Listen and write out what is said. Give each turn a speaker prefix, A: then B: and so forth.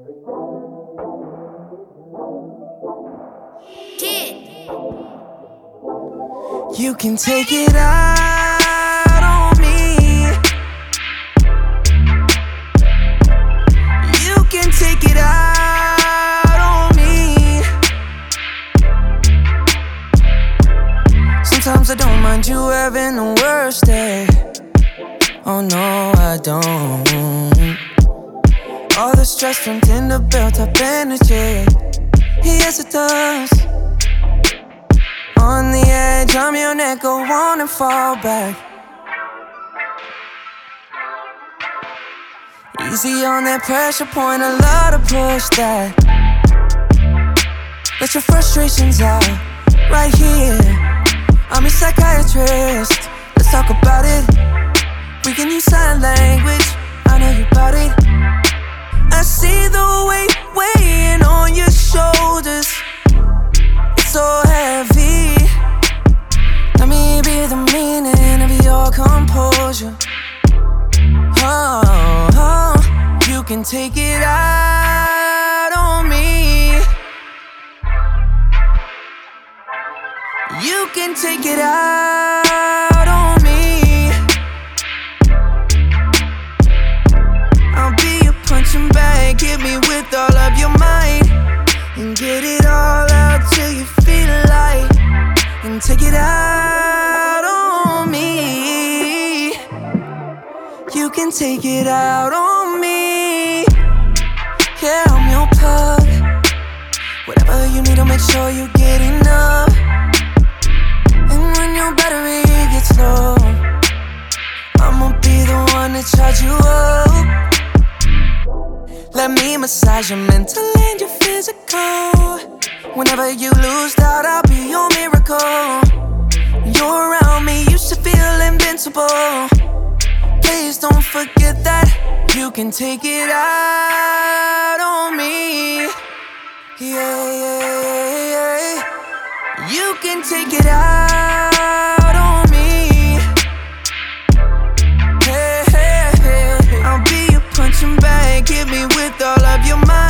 A: You can take it out on me. You can take it out on me. Sometimes I don't mind you having the worst day. Oh no, I don't. All the stress turned into built-up energy. Yes, it does. On the edge, I'm your neck, go on and fall back. Easy on that pressure point, I love to push that. Let your frustrations out, right here. I'm your psychiatrist, let's talk about it. We can use sign language, I know you got it. I see the weight weighing on your shoulders. It's so heavy. Let me be the meaning of your composure. Oh, oh, you can take it out on me. You can take it out on me. I'll be your punching bag, hit me with all of your might, and get it all out till you feel light. And take it out on me. You can take it out on me. Yeah, I'm your plug. Whatever you need, I'll make sure you get enough. And when your battery gets low, I'ma be the one to charge you up. Let me massage your mental and your physical. Whenever you lose doubt, I'll be your miracle. You're around me, you should feel invincible. Please don't forget that you can take it out on me. Yeah, yeah, yeah. You can take it out on me. Hey, hey, hey. I'll be your punching bag, hit me with all of your might.